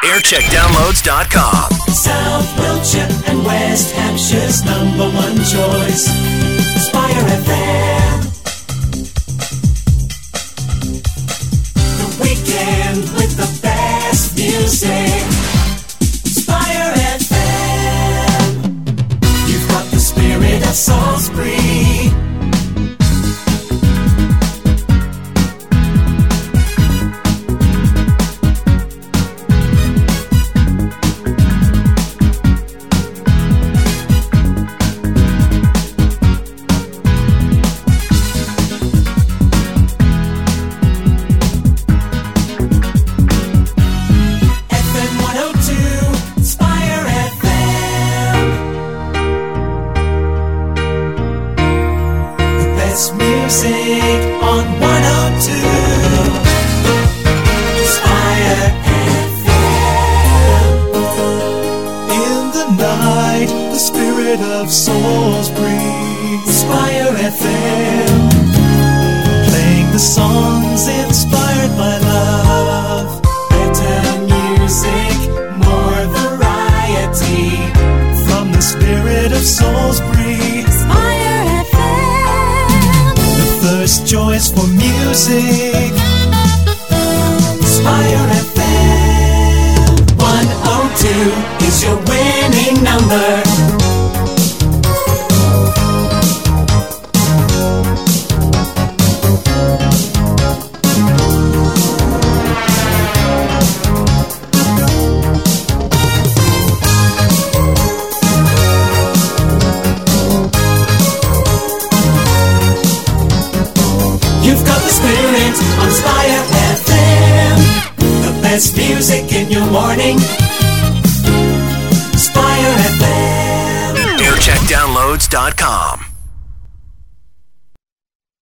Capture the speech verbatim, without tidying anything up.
aircheck downloads dot com. South Wiltshire and West Hampshire's number one choice, Spire F M. The weekend with the best music, Spire F M. You've got the spirit of Salisbury. Music on one oh two, Spire F M. In the night, the spirit of Salisbury, Spire F M. playing the songs inspired by love. Better music, more variety, From the spirit of Salisbury, Spire F M. first choice for music. Spire F M. one oh two is your winning number. You've got the spirit on Spire F M. The best music in your morning, Spire F M. aircheck downloads dot com.